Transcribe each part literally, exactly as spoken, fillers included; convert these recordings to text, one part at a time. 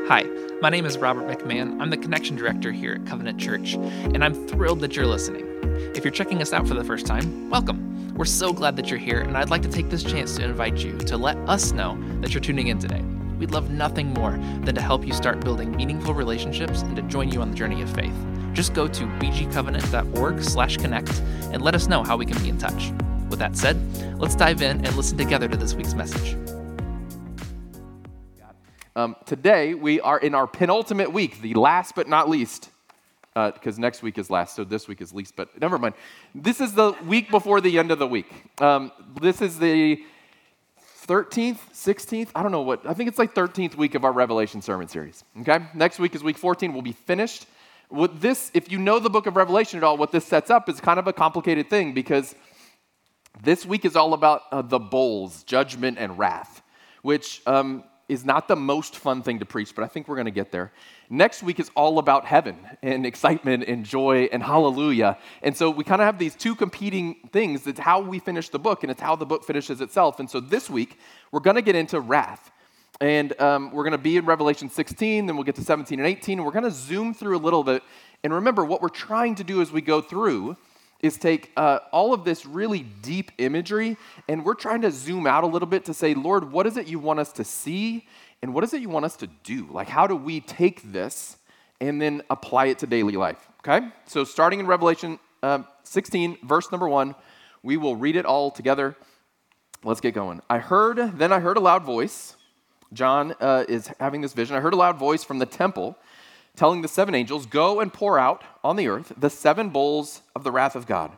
Hi, my name is Robert McMahon. I'm the Connection Director here at Covenant Church, and I'm thrilled that you're listening. If you're checking us out for the first time, welcome. We're so glad that you're here, and I'd like to take this chance to invite you to let us know that you're tuning in today. We'd love nothing more than to help you start building meaningful relationships and to join you on the journey of faith. Just go to b g covenant dot org slash connect and let us know how we can be in touch. With that said, let's dive in and listen together to this week's message. Um, today, we are in our penultimate week, the last but not least, because uh, next week is last, so this week is least, but never mind. This is the week before the end of the week. Um, this is the thirteenth, sixteenth, I don't know what, I think it's like thirteenth week of our Revelation sermon series, okay? Next week is week fourteen, we'll be finished. What this, if you know the book of Revelation at all, what this sets up is kind of a complicated thing, because this week is all about uh, the bowls, judgment and wrath, which um, is not the most fun thing to preach, but I think we're going to get there. Next week is all about heaven and excitement and joy and hallelujah. And so we kind of have these two competing things. It's how we finish the book, and it's how the book finishes itself. And so this week, we're going to get into wrath. And um, we're going to be in Revelation sixteen, then we'll get to seventeen and eighteen, and we're going to zoom through a little bit. And remember, what we're trying to do as we go through is take uh, all of this really deep imagery, and we're trying to zoom out a little bit to say, Lord, what is it you want us to see, and what is it you want us to do? Like, how do we take this and then apply it to daily life, okay? So starting in Revelation uh, sixteen, verse number one, we will read it all together. Let's get going. I heard, then I heard a loud voice. John uh, is having this vision. I heard a loud voice from the temple telling the seven angels, go and pour out on the earth the seven bowls of the wrath of God.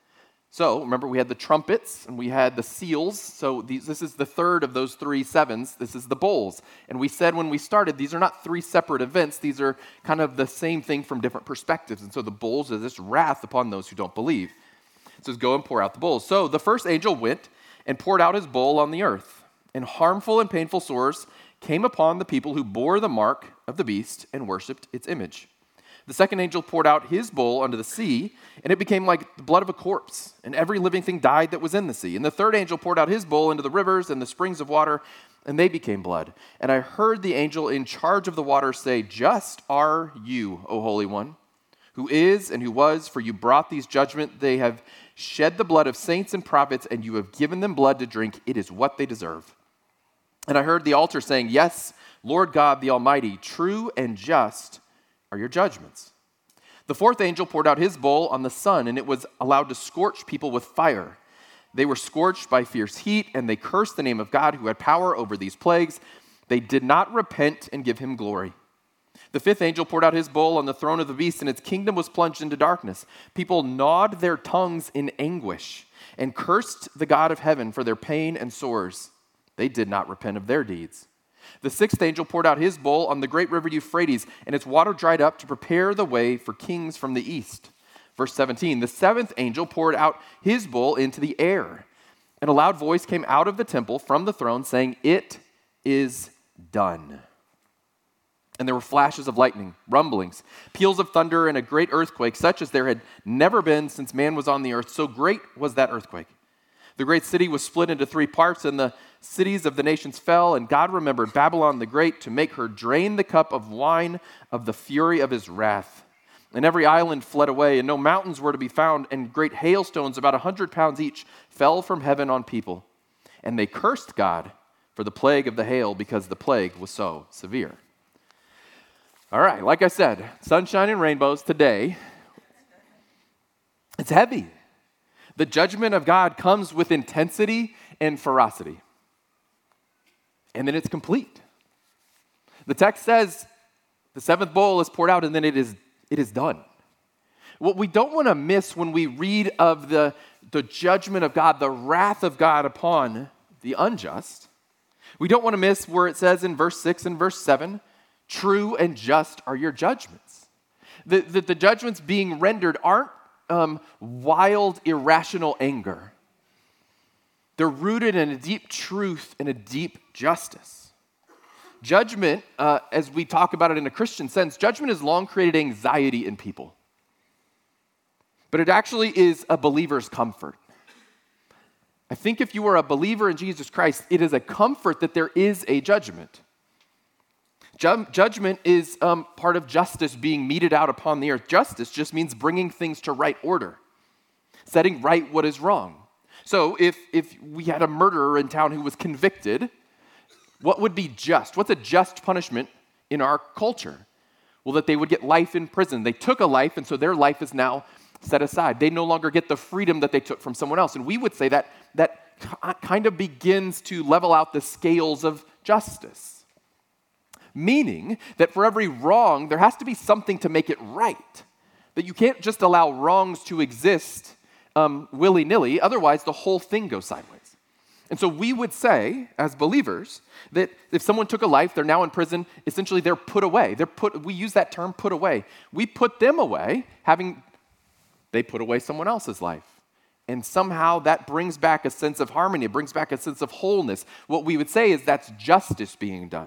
So, remember, we had the trumpets and we had the seals. So these, this is the third of those three sevens. This is the bowls. And we said when we started, these are not three separate events. These are kind of the same thing from different perspectives. And so the bowls are this wrath upon those who don't believe. It says, go and pour out the bowls. So the first angel went and poured out his bowl on the earth. And harmful and painful sores came upon the people who bore the mark of the beast and worshipped its image. The second angel poured out his bowl unto the sea, and it became like the blood of a corpse, and every living thing died that was in the sea. And the third angel poured out his bowl into the rivers and the springs of water, and they became blood. And I heard the angel in charge of the waters say, just are you, O Holy One, who is and who was, for you brought these judgment. They have shed the blood of saints and prophets, and you have given them blood to drink. It is what they deserve. And I heard the altar saying, yes, Lord God, the Almighty, true and just are your judgments. The fourth angel poured out his bowl on the sun, and it was allowed to scorch people with fire. They were scorched by fierce heat, and they cursed the name of God who had power over these plagues. They did not repent and give him glory. The fifth angel poured out his bowl on the throne of the beast, and its kingdom was plunged into darkness. People gnawed their tongues in anguish and cursed the God of heaven for their pain and sores. They did not repent of their deeds. The sixth angel poured out his bowl on the great river Euphrates, and its water dried up to prepare the way for kings from the east. Verse seventeen, the seventh angel poured out his bowl into the air, and a loud voice came out of the temple from the throne saying, it is done. And there were flashes of lightning, rumblings, peals of thunder, and a great earthquake, such as there had never been since man was on the earth. So great was that earthquake. The great city was split into three parts, and the cities of the nations fell, and God remembered Babylon the Great to make her drain the cup of wine of the fury of his wrath. And every island fled away, and no mountains were to be found, and great hailstones, about a hundred pounds each, fell from heaven on people. And they cursed God for the plague of the hail, because the plague was so severe. All right, like I said, sunshine and rainbows today. It's heavy. The judgment of God comes with intensity and ferocity. And then it's complete. The text says the seventh bowl is poured out and then it is, it is done. What we don't want to miss when we read of the, the judgment of God, the wrath of God upon the unjust, we don't want to miss where it says in verse six and verse seven, true and just are your judgments. The, the, the judgments being rendered aren't Um, wild, irrational anger. They're rooted in a deep truth and a deep justice. Judgment, uh, as we talk about it in a Christian sense, judgment has long created anxiety in people. But it actually is a believer's comfort. I think if you are a believer in Jesus Christ, it is a comfort that there is a judgment. Ju- judgment is um, part of justice being meted out upon the earth. Justice just means bringing things to right order, setting right what is wrong. So if, if we had a murderer in town who was convicted, what would be just? What's a just punishment in our culture? Well, that they would get life in prison. They took a life, and so their life is now set aside. They no longer get the freedom that they took from someone else. And we would say that that kind of begins to level out the scales of justice. Meaning that for every wrong, there has to be something to make it right. That you can't just allow wrongs to exist um, willy-nilly, otherwise the whole thing goes sideways. And so we would say, as believers, that if someone took a life, they're now in prison, essentially they're put away. They're put, we use that term, put away. We put them away, having, they put away someone else's life. And somehow that brings back a sense of harmony, it brings back a sense of wholeness. What we would say is that's justice being done.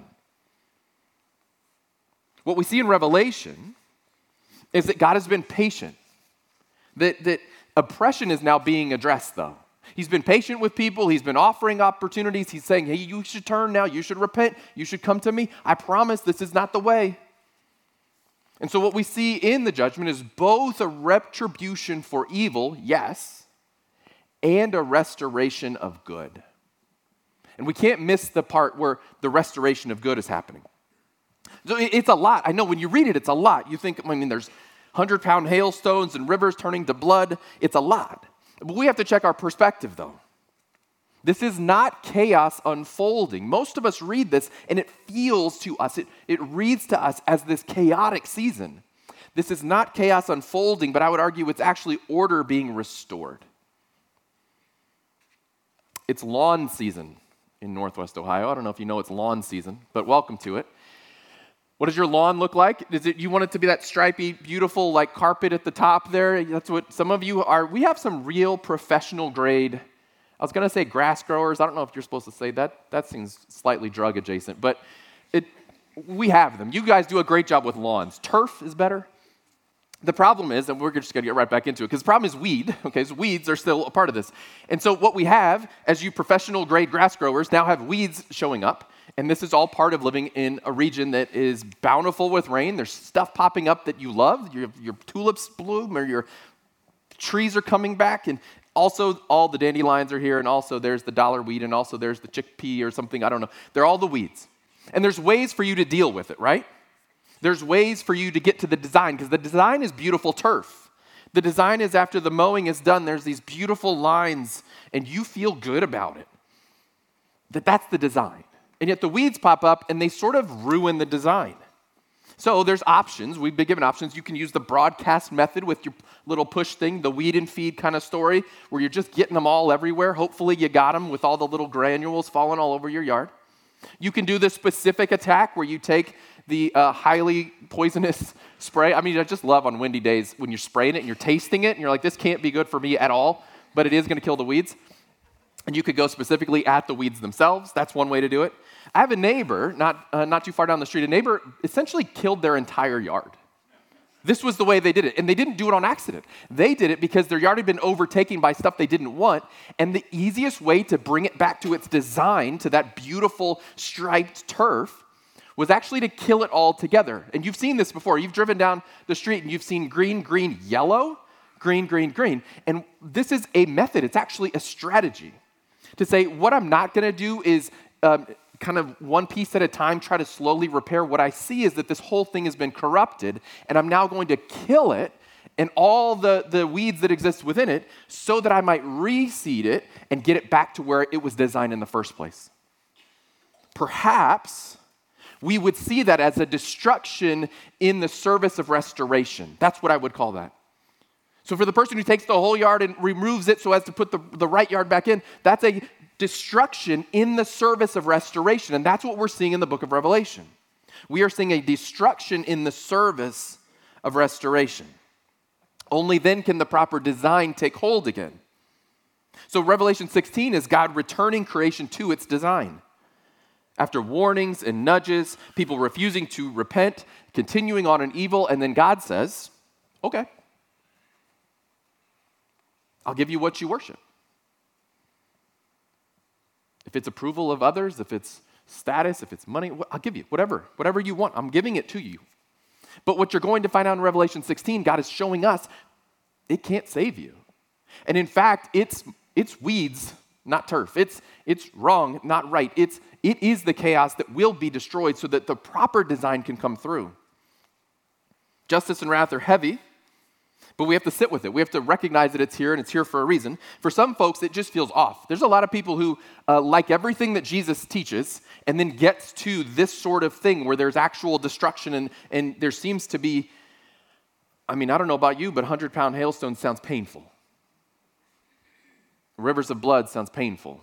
What we see in Revelation is that God has been patient, that, that oppression is now being addressed, though. He's been patient with people. He's been offering opportunities. He's saying, hey, you should turn now. You should repent. You should come to me. I promise this is not the way. And so what we see in the judgment is both a retribution for evil, yes, and a restoration of good. And we can't miss the part where the restoration of good is happening. So it's a lot. I know when you read it, it's a lot. You think, I mean, there's hundred-pound hailstones and rivers turning to blood. It's a lot. But we have to check our perspective, though. This is not chaos unfolding. Most of us read this, and it feels to us, it, it reads to us as this chaotic season. This is not chaos unfolding, but I would argue it's actually order being restored. It's lawn season in Northwest Ohio. I don't know if you know it's lawn season, but welcome to it. What does your lawn look like? Is it you want it to be that stripy, beautiful, like carpet at the top there? That's what some of you are. We have some real professional grade, I was going to say grass growers. I don't know if you're supposed to say that. That seems slightly drug adjacent, but it, we have them. You guys do a great job with lawns. Turf is better. The problem is, and we're just going to get right back into it, because the problem is weed, okay, so weeds are still a part of this. And so what we have, as you professional grade grass growers, now have weeds showing up. And this is all part of living in a region that is bountiful with rain. There's stuff popping up that you love. Your, your tulips bloom or your trees are coming back. And also all the dandelions are here. And also there's the dollar weed. And also there's the chickpea or something. I don't know. They're all the weeds. And there's ways for you to deal with it, right? There's ways for you to get to the design. Because the design is beautiful turf. The design is after the mowing is done, there's these beautiful lines. And you feel good about it. That that's the design. And yet the weeds pop up and they sort of ruin the design. So there's options. We've been given options. You can use the broadcast method with your little push thing, the weed and feed kind of story, where you're just getting them all everywhere. Hopefully you got them with all the little granules falling all over your yard. You can do the specific attack where you take the uh, highly poisonous spray. I mean, I just love on windy days when you're spraying it and you're tasting it and you're like, this can't be good for me at all, but it is going to kill the weeds. And you could go specifically at the weeds themselves. That's one way to do it. I have a neighbor, not, uh, not too far down the street, a neighbor essentially killed their entire yard. This was the way they did it. And they didn't do it on accident. They did it because their yard had been overtaken by stuff they didn't want. And the easiest way to bring it back to its design, to that beautiful striped turf, was actually to kill it all together. And you've seen this before. You've driven down the street and you've seen green, green, yellow, green, green, green. And this is a method. It's actually a strategy. To say, what I'm not going to do is um, kind of one piece at a time try to slowly repair. What I see is that this whole thing has been corrupted, and I'm now going to kill it and all the, the weeds that exist within it so that I might reseed it and get it back to where it was designed in the first place. Perhaps we would see that as a destruction in the service of restoration. That's what I would call that. So for the person who takes the whole yard and removes it so as to put the, the right yard back in, that's a destruction in the service of restoration. And that's what we're seeing in the book of Revelation. We are seeing a destruction in the service of restoration. Only then can the proper design take hold again. So Revelation sixteen is God returning creation to its design. After warnings and nudges, people refusing to repent, continuing on in evil, and then God says, okay, I'll give you what you worship. If it's approval of others, if it's status, if it's money, I'll give you whatever, whatever you want. I'm giving it to you. But what you're going to find out in Revelation sixteen, God is showing us it can't save you. And in fact, it's it's weeds, not turf. It's it's wrong, not right. It's it is the chaos that will be destroyed so that the proper design can come through. Justice and wrath are heavy, but we have to sit with it. We have to recognize that it's here and it's here for a reason. For some folks, it just feels off. There's a lot of people who uh, like everything that Jesus teaches and then gets to this sort of thing where there's actual destruction and, and there seems to be, I mean, I don't know about you, but hundred-pound hailstones sounds painful. Rivers of blood sounds painful.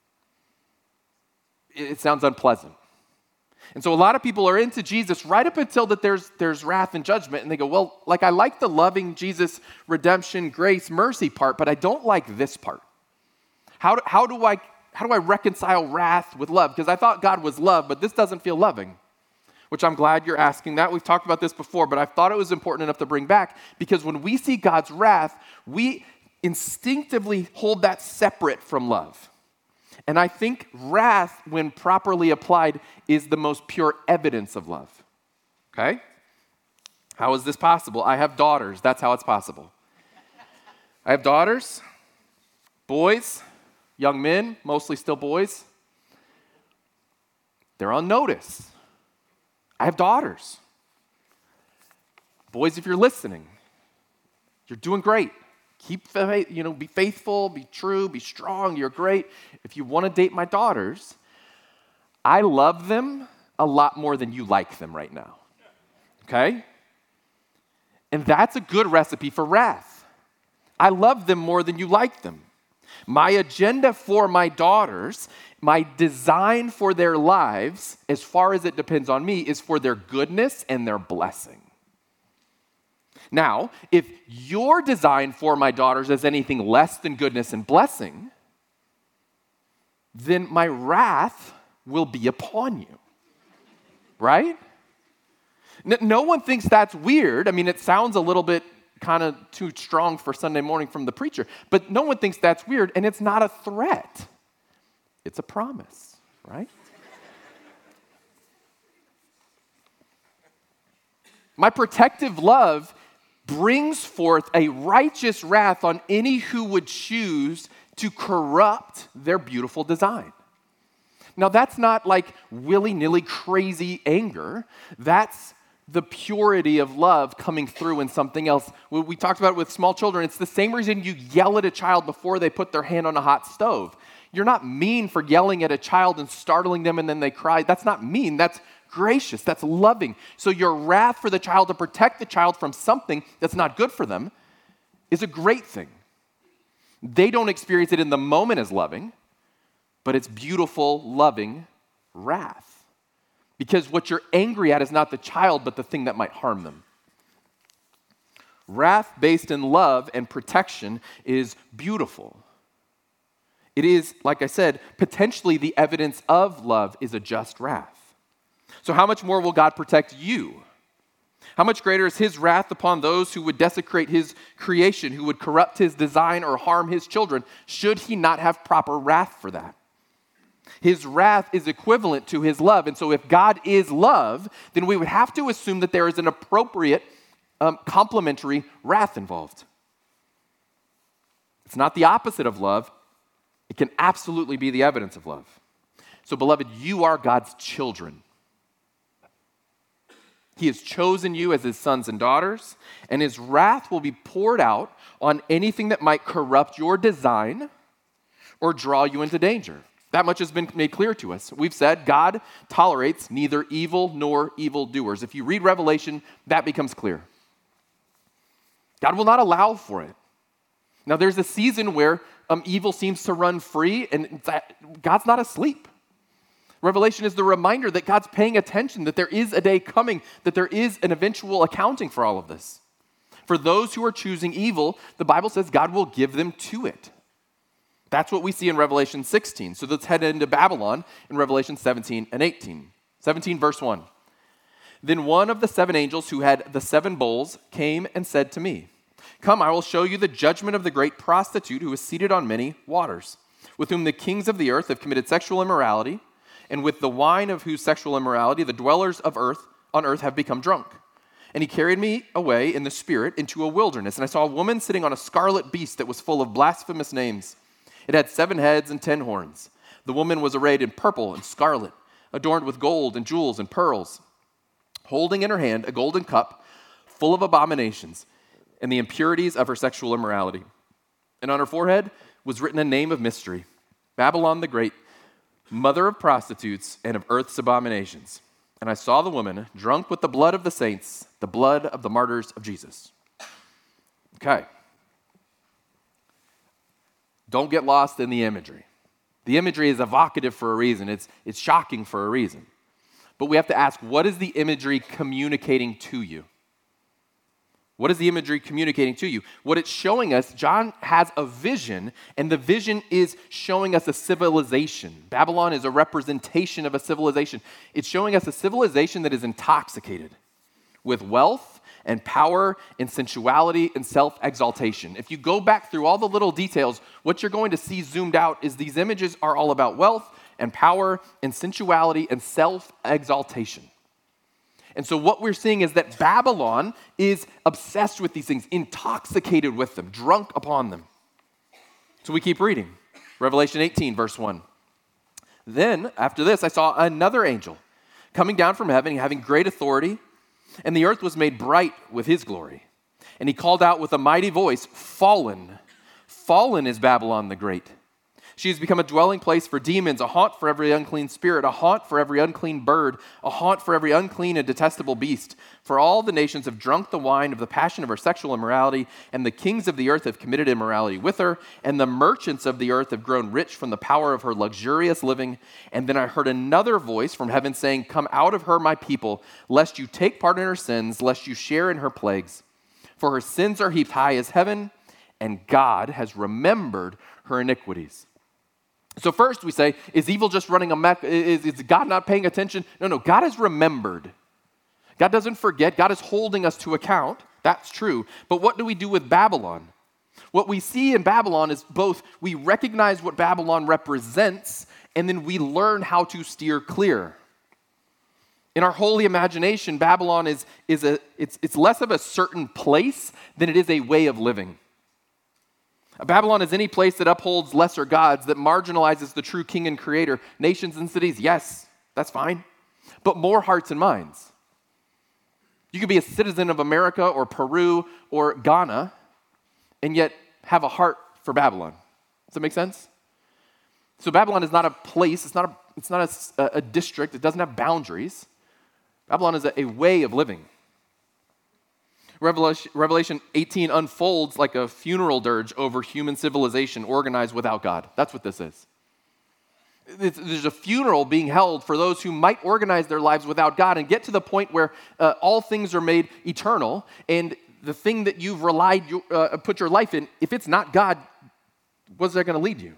It, it sounds unpleasant. And so a lot of people are into Jesus right up until that there's there's wrath and judgment, and they go, well, like I like the loving Jesus, redemption, grace, mercy part, but I don't like this part. How do, how do I how do I reconcile wrath with love? Because I thought God was love, but this doesn't feel loving, which I'm glad you're asking that. We've talked about this before, but I thought it was important enough to bring back because when we see God's wrath, we instinctively hold that separate from love. And I think wrath, when properly applied, is the most pure evidence of love. Okay? How is this possible? I have daughters. That's how it's possible. I have daughters, boys, young men, mostly still boys. They're on notice. I have daughters. Boys, if you're listening, you're doing great. Keep, you know, be faithful, be true, be strong, you're great. If you want to date my daughters, I love them a lot more than you like them right now, okay? And that's a good recipe for wrath. I love them more than you like them. My agenda for my daughters, my design for their lives, as far as it depends on me, is for their goodness and their blessing. Now, if your design for my daughters is anything less than goodness and blessing, then my wrath will be upon you, right? No one thinks that's weird. I mean, it sounds a little bit kind of too strong for Sunday morning from the preacher, but no one thinks that's weird, and it's not a threat. It's a promise, right? My protective love brings forth a righteous wrath on any who would choose to corrupt their beautiful design. Now, that's not like willy-nilly crazy anger. That's the purity of love coming through in something else. We talked about it with small children. It's the same reason you yell at a child before they put their hand on a hot stove. You're not mean for yelling at a child and startling them and then they cry. That's not mean. That's gracious, that's loving. So your wrath for the child to protect the child from something that's not good for them is a great thing. They don't experience it in the moment as loving, but it's beautiful, loving wrath. Because what you're angry at is not the child, but the thing that might harm them. Wrath based in love and protection is beautiful. It is, like I said, potentially the evidence of love is a just wrath. So how much more will God protect you? How much greater is his wrath upon those who would desecrate his creation, who would corrupt his design or harm his children, should he not have proper wrath for that? His wrath is equivalent to his love. And so if God is love, then we would have to assume that there is an appropriate um, complementary wrath involved. It's not the opposite of love. It can absolutely be the evidence of love. So beloved, you are God's children. He has chosen you as his sons and daughters, and his wrath will be poured out on anything that might corrupt your design or draw you into danger. That much has been made clear to us. We've said God tolerates neither evil nor evildoers. If you read Revelation, that becomes clear. God will not allow for it. Now, there's a season where um, evil seems to run free, and God's not asleep. Revelation is the reminder that God's paying attention, that there is a day coming, that there is an eventual accounting for all of this. For those who are choosing evil, the Bible says God will give them to it. That's what we see in Revelation sixteen. So let's head into Babylon in Revelation seventeen and eighteen. seventeen verse one. Then one of the seven angels who had the seven bowls came and said to me, "Come, I will show you the judgment of the great prostitute who is seated on many waters, with whom the kings of the earth have committed sexual immorality, and with the wine of whose sexual immorality the dwellers of earth on earth have become drunk. And he carried me away in the spirit into a wilderness, and I saw a woman sitting on a scarlet beast that was full of blasphemous names. It had seven heads and ten horns. The woman was arrayed in purple and scarlet, adorned with gold and jewels and pearls, holding in her hand a golden cup full of abominations and the impurities of her sexual immorality. And on her forehead was written a name of mystery, Babylon the Great, mother of prostitutes and of earth's abominations. And I saw the woman drunk with the blood of the saints, the blood of the martyrs of Jesus. Okay. Don't get lost in the imagery. The imagery is evocative for a reason. It's, it's shocking for a reason. But we have to ask, what is the imagery communicating to you? What is the imagery communicating to you? What it's showing us, John has a vision, and the vision is showing us a civilization. Babylon is a representation of a civilization. It's showing us a civilization that is intoxicated with wealth and power and sensuality and self-exaltation. If you go back through all the little details, what you're going to see zoomed out is these images are all about wealth and power and sensuality and self-exaltation. And so what we're seeing is that Babylon is obsessed with these things, intoxicated with them, drunk upon them. So we keep reading. Revelation eighteen, verse one. Then, after this, I saw another angel coming down from heaven, having great authority, and the earth was made bright with his glory. And he called out with a mighty voice, "Fallen, fallen is Babylon the Great. She has become a dwelling place for demons, a haunt for every unclean spirit, a haunt for every unclean bird, a haunt for every unclean and detestable beast. For all the nations have drunk the wine of the passion of her sexual immorality, and the kings of the earth have committed immorality with her, and the merchants of the earth have grown rich from the power of her luxurious living. And then I heard another voice from heaven saying, 'Come out of her, my people, lest you take part in her sins, lest you share in her plagues. For her sins are heaped high as heaven, and God has remembered her iniquities.'" So first we say, is evil just running amok? Is, is God not paying attention? No, no, God has remembered. God doesn't forget. God is holding us to account. That's true. But what do we do with Babylon? What we see in Babylon is both we recognize what Babylon represents, and then we learn how to steer clear. In our holy imagination, Babylon is, is a, it's, it's less of a certain place than it is a way of living. Babylon is any place that upholds lesser gods, that marginalizes the true king and creator. Nations and cities, yes, that's fine. But more hearts and minds. You could be a citizen of America or Peru or Ghana and yet have a heart for Babylon. Does that make sense? So Babylon is not a place, it's not a, it's not a, a district, it doesn't have boundaries. Babylon is a, a way of living. Revelation, Revelation eighteen unfolds like a funeral dirge over human civilization organized without God. That's what this is. It's, there's a funeral being held for those who might organize their lives without God and get to the point where uh, all things are made eternal, and the thing that you've relied, uh, put your life in, if it's not God, what's that going to lead you?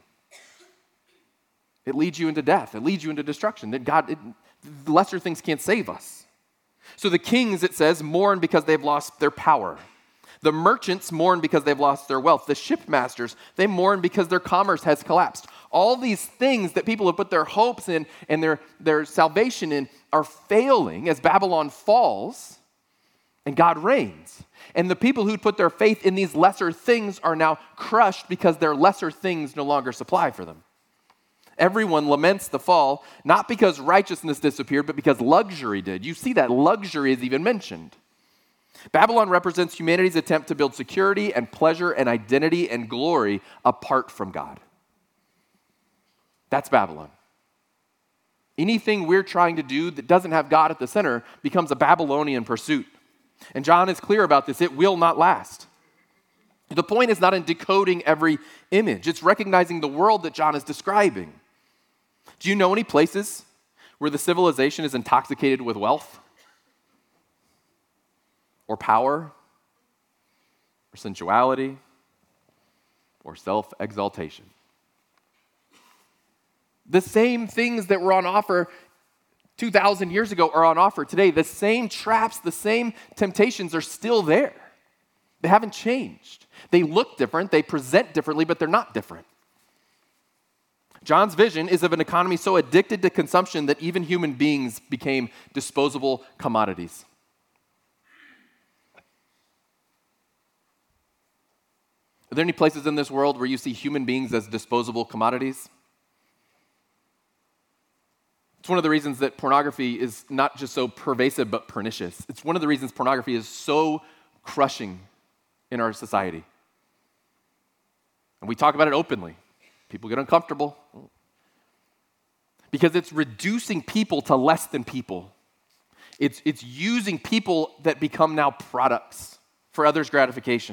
It leads you into death. It leads you into destruction. That God, it, lesser things can't save us. So the kings, it says, mourn because they've lost their power. The merchants mourn because they've lost their wealth. The shipmasters, they mourn because their commerce has collapsed. All these things that people have put their hopes in and their, their salvation in are failing as Babylon falls and God reigns. And the people who'd put their faith in these lesser things are now crushed because their lesser things no longer supply for them. Everyone laments the fall, not because righteousness disappeared, but because luxury did. You see that luxury is even mentioned. Babylon represents humanity's attempt to build security and pleasure and identity and glory apart from God. That's Babylon. Anything we're trying to do that doesn't have God at the center becomes a Babylonian pursuit. And John is clear about this. It will not last. The point is not in decoding every image. It's recognizing the world that John is describing. Do you know any places where the civilization is intoxicated with wealth or power or sensuality or self-exaltation? The same things that were on offer two thousand years ago are on offer today. The same traps, the same temptations are still there. They haven't changed. They look different, they present differently, but they're not different. John's vision is of an economy so addicted to consumption that even human beings became disposable commodities. Are there any places in this world where you see human beings as disposable commodities? It's one of the reasons that pornography is not just so pervasive but pernicious. It's one of the reasons pornography is so crushing in our society. And we talk about it openly. People get uncomfortable because it's reducing people to less than people. It's, it's using people that become now products for others' gratification.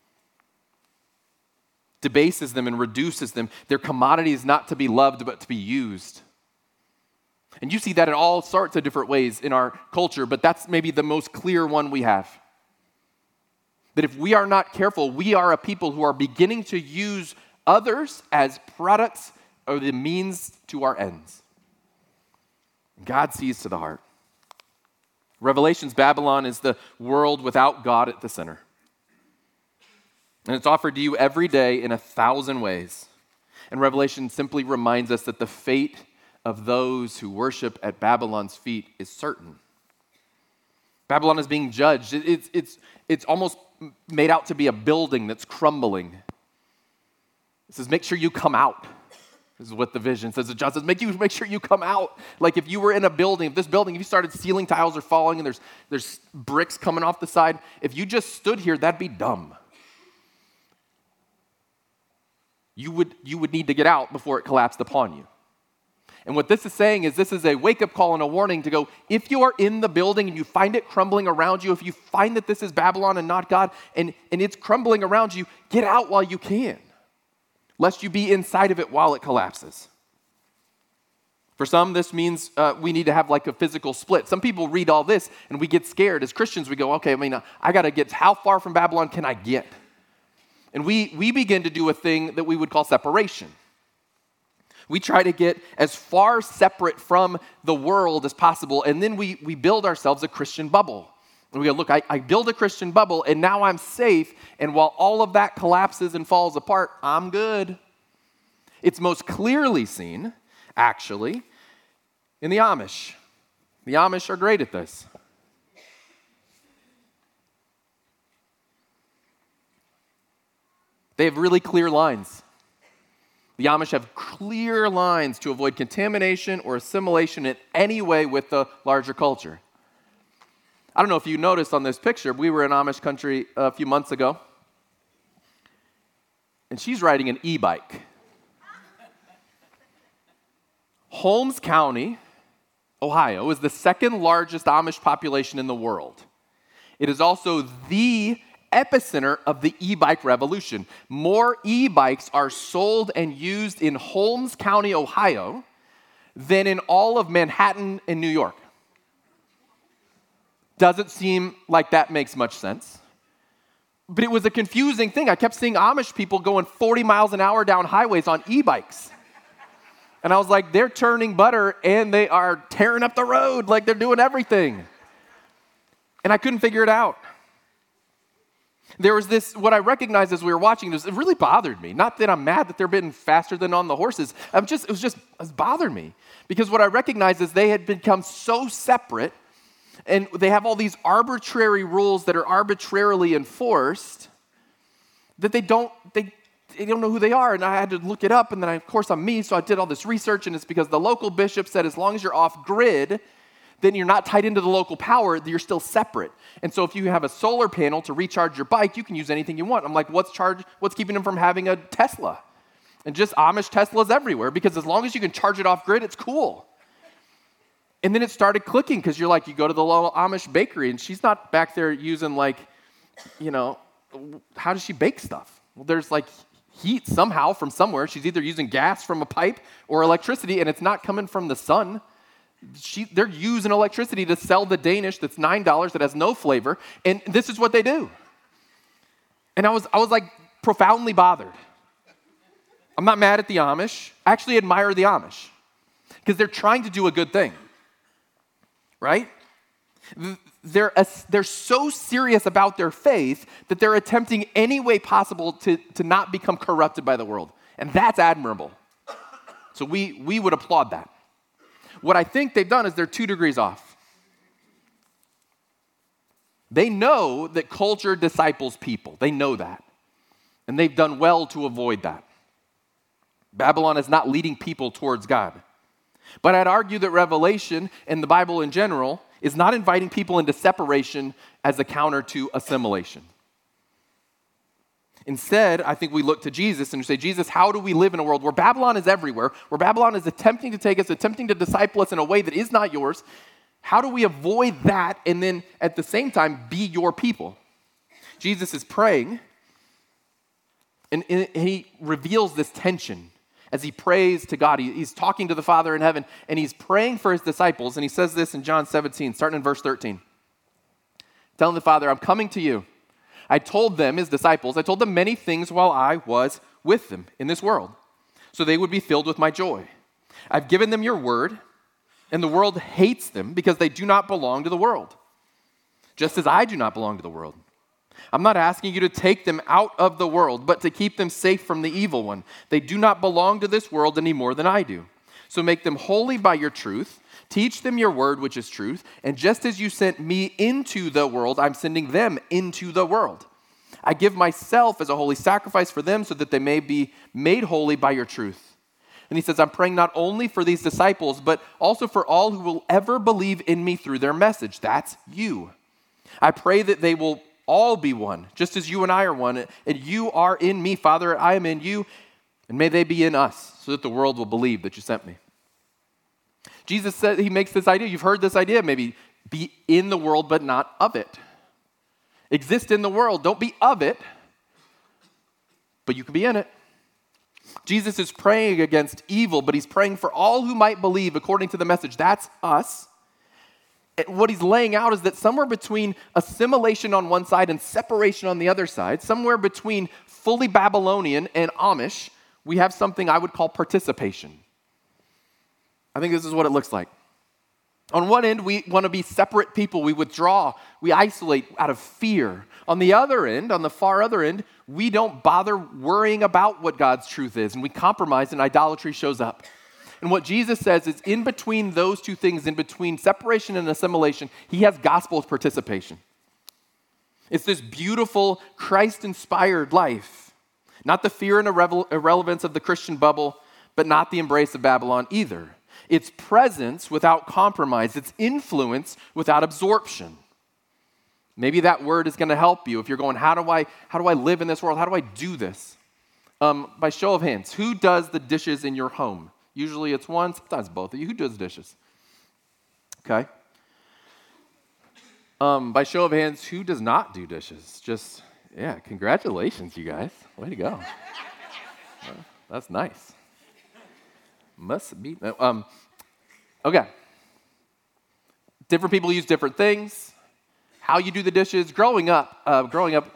Debases them and reduces them. Their commodity is not to be loved, but to be used. And you see that in all sorts of different ways in our culture, but that's maybe the most clear one we have. That if we are not careful, we are a people who are beginning to use others as products or the means to our ends. God sees to the heart. Revelation's Babylon is the world without God at the center. And it's offered to you every day in a thousand ways. And Revelation simply reminds us that the fate of those who worship at Babylon's feet is certain. Babylon is being judged. It's, it's, it's almost made out to be a building that's crumbling. It says, make sure you come out. This is what the vision says. John says, make, you, make sure you come out. Like if you were in a building, if this building, if you started ceiling tiles are falling and there's, there's bricks coming off the side, if you just stood here, that'd be dumb. You would, you would need to get out before it collapsed upon you. And what this is saying is this is a wake-up call and a warning to go, if you are in the building and you find it crumbling around you, if you find that this is Babylon and not God, and, and it's crumbling around you, get out while you can, lest you be inside of it while it collapses. For some, this means uh, we need to have like a physical split. Some people read all this and we get scared. As Christians, we go, okay, I mean, I got to get, how far from Babylon can I get? And we, we begin to do a thing that we would call separation. We try to get as far separate from the world as possible, and then we, we build ourselves a Christian bubble. And we go, look, I, I build a Christian bubble, and now I'm safe, and while all of that collapses and falls apart, I'm good. It's most clearly seen, actually, in the Amish. The Amish are great at this. They have really clear lines. The Amish have clear lines to avoid contamination or assimilation in any way with the larger culture. I don't know if you noticed on this picture, we were in Amish country a few months ago, and she's riding an e-bike. Holmes County, Ohio, is the second largest Amish population in the world. It is also the epicenter of the e-bike revolution. More e-bikes are sold and used in Holmes County, Ohio, than in all of Manhattan and New York. Doesn't seem like that makes much sense. But it was a confusing thing. I kept seeing Amish people going forty miles an hour down highways on e-bikes. And I was like, they're turning butter and they are tearing up the road like they're doing everything. And I couldn't figure it out. There was this, what I recognized as we were watching this, it really bothered me. Not that I'm mad that they're been faster than on the horses. I'm just, it was just, it was bothered me. Because what I recognized is they had become so separate, and they have all these arbitrary rules that are arbitrarily enforced, that they don't, they, they don't know who they are. And I had to look it up, and then I, of course I'm me, so I did all this research, and it's because the local bishop said as long as you're off grid, then you're not tied into the local power, you're still separate. And so if you have a solar panel to recharge your bike, you can use anything you want. I'm like, what's charge, what's keeping them from having a Tesla? And just Amish Teslas everywhere, because as long as you can charge it off grid, it's cool. And then it started clicking, because you're like, you go to the little Amish bakery, and she's not back there using like, you know, how does she bake stuff? Well, there's like heat somehow from somewhere. She's either using gas from a pipe or electricity, and it's not coming from the sun. She, they're using electricity to sell the Danish that's nine dollars that has no flavor, and this is what they do. And I was, I was like profoundly bothered. I'm not mad at the Amish. I actually admire the Amish because they're trying to do a good thing, right? They're, they're so serious about their faith that they're attempting any way possible to, to not become corrupted by the world, and that's admirable. So we, we would applaud that. What I think they've done is they're two degrees off. They know that culture disciples people. They know that. And they've done well to avoid that. Babylon is not leading people towards God. But I'd argue that Revelation and the Bible in general is not inviting people into separation as a counter to assimilation. Instead, I think we look to Jesus and say, Jesus, how do we live in a world where Babylon is everywhere, where Babylon is attempting to take us, attempting to disciple us in a way that is not yours? How do we avoid that and then at the same time be your people? Jesus is praying, and, and he reveals this tension as he prays to God. He, he's talking to the Father in heaven, and he's praying for his disciples, and he says this in John seventeen, starting in verse thirteen. Telling the Father, I'm coming to you. I told them, his disciples, I told them many things while I was with them in this world, so they would be filled with my joy. I've given them your word, and the world hates them because they do not belong to the world, just as I do not belong to the world. I'm not asking you to take them out of the world, but to keep them safe from the evil one. They do not belong to this world any more than I do. So make them holy by your truth. Teach them your word, which is truth. And just as you sent me into the world, I'm sending them into the world. I give myself as a holy sacrifice for them so that they may be made holy by your truth. And he says, I'm praying not only for these disciples, but also for all who will ever believe in me through their message. That's you. I pray that they will all be one, just as you and I are one, and you are in me, Father, I am in you, and may they be in us, so that the world will believe that you sent me. Jesus said, he makes this idea, you've heard this idea, maybe be in the world, but not of it. Exist in the world, don't be of it, but you can be in it. Jesus is praying against evil, but he's praying for all who might believe according to the message. That's us. And what he's laying out is that somewhere between assimilation on one side and separation on the other side, somewhere between fully Babylonian and Amish, we have something I would call participation. I think this is what it looks like. On one end, we want to be separate people. We withdraw. We isolate out of fear. On the other end, on the far other end, we don't bother worrying about what God's truth is, and we compromise and idolatry shows up. And what Jesus says is in between those two things, in between separation and assimilation, he has gospel participation. It's this beautiful Christ-inspired life. Not the fear and irre- irrelevance of the Christian bubble, but not the embrace of Babylon either. It's presence without compromise. It's influence without absorption. Maybe that word is going to help you if you're going, how do I, how do I live in this world? How do I do this? Um, by show of hands, who does the dishes in your home? Usually it's one, sometimes both of you. Who does dishes? Okay. Um, by show of hands, who does not do dishes? Just, yeah, congratulations, you guys. Way to go. Well, that's nice. Must be. Um, okay. Different people use different things. How you do the dishes. Growing up, uh, growing up,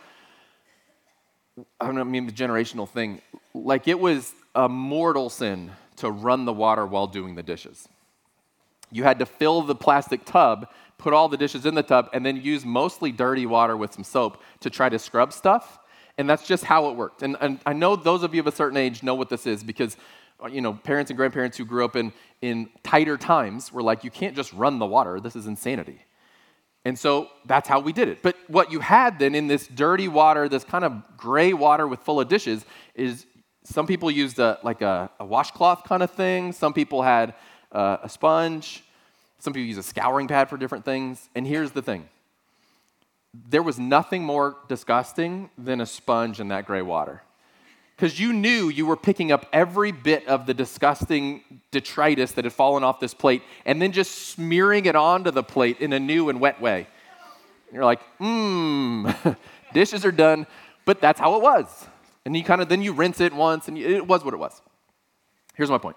I don't mean the generational thing. Like it was a mortal sin to run the water while doing the dishes. You had to fill the plastic tub, put all the dishes in the tub, and then use mostly dirty water with some soap to try to scrub stuff. And that's just how it worked. And, and I know those of you of a certain age know what this is because, you know, parents and grandparents who grew up in, in tighter times were like, you can't just run the water. This is insanity. And so that's how we did it. But what you had then in this dirty water, this kind of gray water with full of dishes, is some people used a, like a, a washcloth kind of thing. Some people had uh, a sponge. Some people use a scouring pad for different things. And here's the thing. There was nothing more disgusting than a sponge in that gray water. Because you knew you were picking up every bit of the disgusting detritus that had fallen off this plate and then just smearing it onto the plate in a new and wet way. And you're like, mmm, dishes are done. But that's how it was. And you kind of, then you rinse it once, and it was what it was. Here's my point.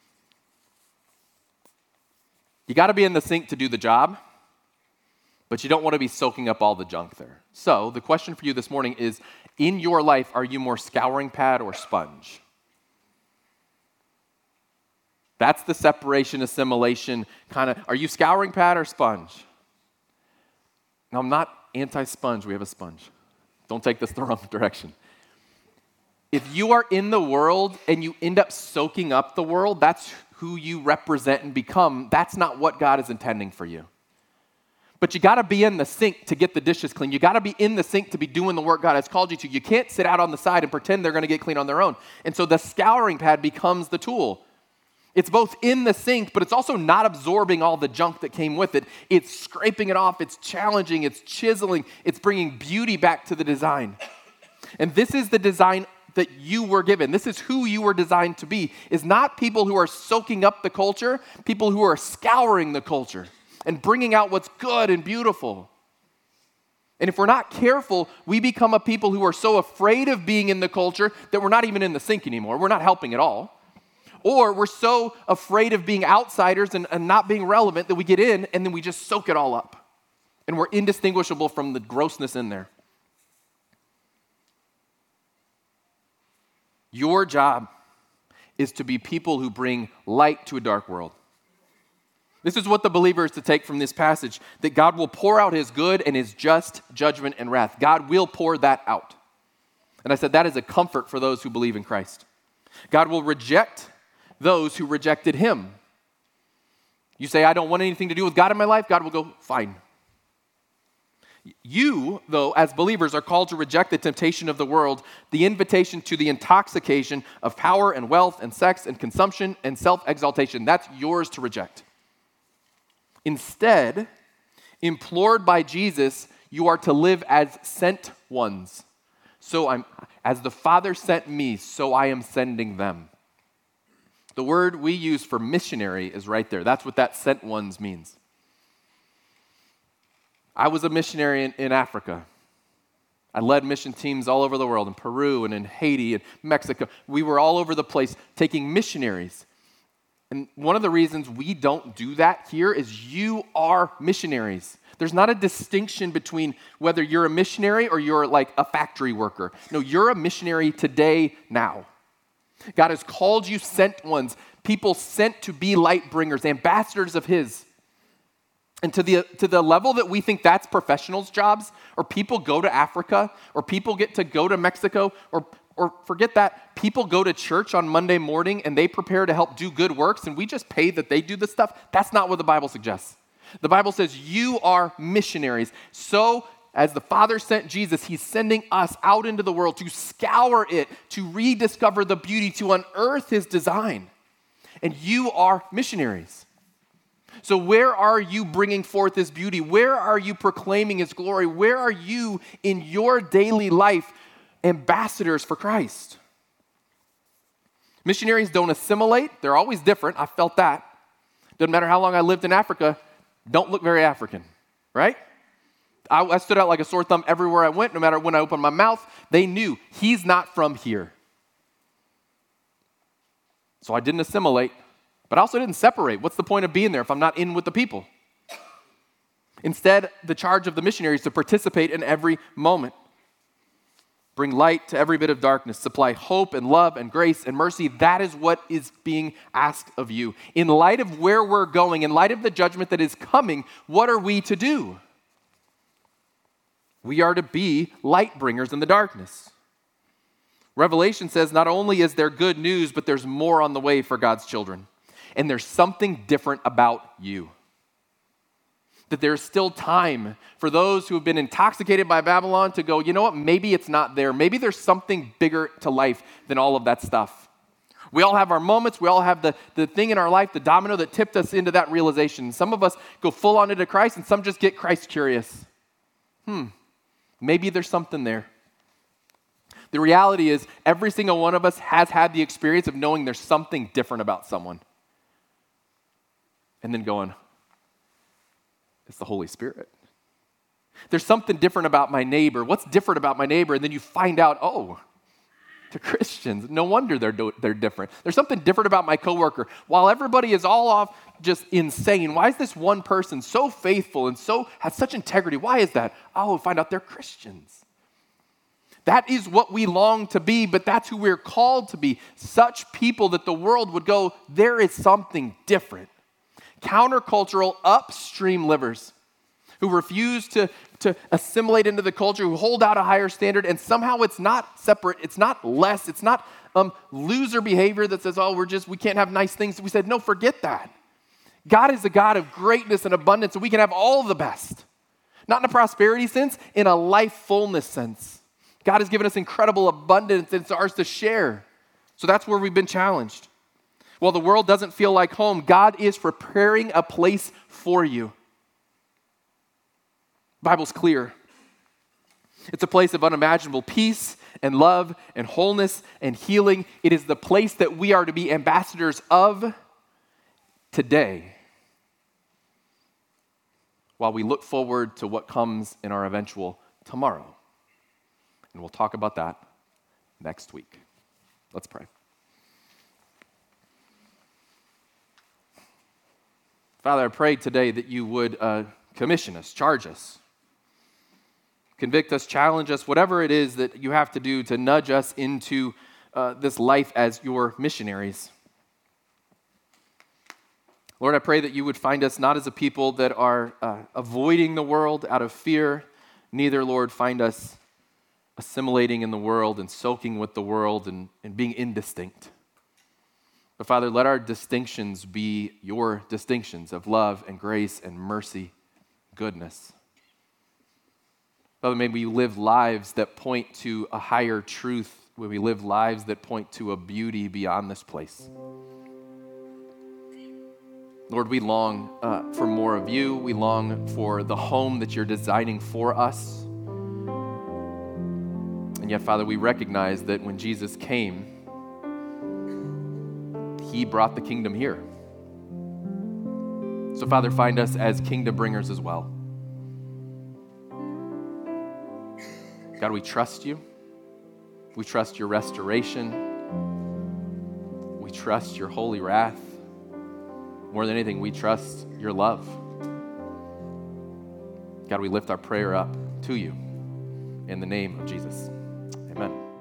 You got to be in the sink to do the job, but you don't want to be soaking up all the junk there. So the question for you this morning is, in your life, are you more scouring pad or sponge? That's the separation, assimilation kind of, are you scouring pad or sponge? Now, I'm not anti-sponge. We have a sponge. Don't take this the wrong direction. If you are in the world and you end up soaking up the world, that's who you represent and become. That's not what God is intending for you. But you got to be in the sink to get the dishes clean. You got to be in the sink to be doing the work God has called you to. You can't sit out on the side and pretend they're going to get clean on their own. And so the scouring pad becomes the tool. It's both in the sink, but it's also not absorbing all the junk that came with it. It's scraping it off. It's challenging. It's chiseling. It's bringing beauty back to the design. And this is the design that you were given. This is who you were designed to be, is not people who are soaking up the culture, people who are scouring the culture and bringing out what's good and beautiful. And if we're not careful, we become a people who are so afraid of being in the culture that we're not even in the sink anymore. We're not helping at all. Or we're so afraid of being outsiders and, and not being relevant that we get in and then we just soak it all up. And we're indistinguishable from the grossness in there. Your job is to be people who bring light to a dark world. This is what the believer is to take from this passage, that God will pour out his good and his just judgment and wrath. God will pour that out. And I said that is a comfort for those who believe in Christ. God will reject those who rejected him. You say, I don't want anything to do with God in my life. God will go, fine. You, though, as believers, are called to reject the temptation of the world, the invitation to the intoxication of power and wealth and sex and consumption and self-exaltation. That's yours to reject. Instead, implored by Jesus, you are to live as sent ones. So I'm, as the Father sent me, so I am sending them. The word we use for missionary is right there. That's what that sent ones means. I was a missionary in, in Africa. I led mission teams all over the world, in Peru and in Haiti and Mexico. We were all over the place taking missionaries. And one of the reasons we don't do that here is you are missionaries. There's not a distinction between whether you're a missionary or you're like a factory worker. No, you're a missionary today, now. God has called you sent ones, people sent to be light bringers, ambassadors of his. And to the, to the level that we think that's professionals' jobs, or people go to Africa, or people get to go to Mexico, or Or forget that, people go to church on Monday morning and they prepare to help do good works and we just pay that they do this stuff. That's not what the Bible suggests. The Bible says you are missionaries. So as the Father sent Jesus, he's sending us out into the world to scour it, to rediscover the beauty, to unearth his design. And you are missionaries. So where are you bringing forth his beauty? Where are you proclaiming his glory? Where are you in your daily life ambassadors for Christ? Missionaries don't assimilate. They're always different. I felt that. Doesn't matter how long I lived in Africa, don't look very African, right? I, I stood out like a sore thumb everywhere I went. No matter when I opened my mouth, they knew he's not from here. So I didn't assimilate, but I also didn't separate. What's the point of being there if I'm not in with the people? Instead, the charge of the missionary is to participate in every moment. Bring light to every bit of darkness, supply hope and love and grace and mercy. That is what is being asked of you. In light of where we're going, in light of the judgment that is coming, what are we to do? We are to be light bringers in the darkness. Revelation says not only is there good news, but there's more on the way for God's children. And there's something different about you. That there's still time for those who have been intoxicated by Babylon to go, you know what, maybe it's not there. Maybe there's something bigger to life than all of that stuff. We all have our moments. We all have the, the thing in our life, the domino that tipped us into that realization. Some of us go full on into Christ, and some just get Christ curious. Hmm, maybe there's something there. The reality is every single one of us has had the experience of knowing there's something different about someone. And then going, it's the Holy Spirit. There's something different about my neighbor. What's different about my neighbor? And then you find out, oh, they're Christians. No wonder they're, do- they're different. There's something different about my coworker. While everybody is all off just insane, why is this one person so faithful and so has such integrity? Why is that? Oh, find out they're Christians. That is what we long to be, but that's who we're called to be. Such people that the world would go, there is something different. Countercultural, upstream livers who refuse to, to assimilate into the culture, who hold out a higher standard, and somehow it's not separate, it's not less, it's not um, loser behavior that says, oh, we're just, we can't have nice things. We said, no, forget that. God is a God of greatness and abundance, and we can have all the best. Not in a prosperity sense, in a life fullness sense. God has given us incredible abundance, and it's ours to share. So that's where we've been challenged. While the world doesn't feel like home, God is preparing a place for you. The Bible's clear. It's a place of unimaginable peace and love and wholeness and healing. It is the place that we are to be ambassadors of today, while we look forward to what comes in our eventual tomorrow. And we'll talk about that next week. Let's pray. Father, I pray today that you would uh, commission us, charge us, convict us, challenge us, whatever it is that you have to do to nudge us into uh, this life as your missionaries. Lord, I pray that you would find us not as a people that are uh, avoiding the world out of fear, neither, Lord, find us assimilating in the world and soaking with the world and, and being indistinct. But Father, let our distinctions be your distinctions of love and grace and mercy, goodness. Father, may we live lives that point to a higher truth, may we live lives that point to a beauty beyond this place. Lord, we long uh, for more of you. We long for the home that you're designing for us. And yet, Father, we recognize that when Jesus came, he brought the kingdom here. So, Father, find us as kingdom bringers as well. God, we trust you. We trust your restoration. We trust your holy wrath. More than anything, we trust your love. God, we lift our prayer up to you in the name of Jesus. Amen.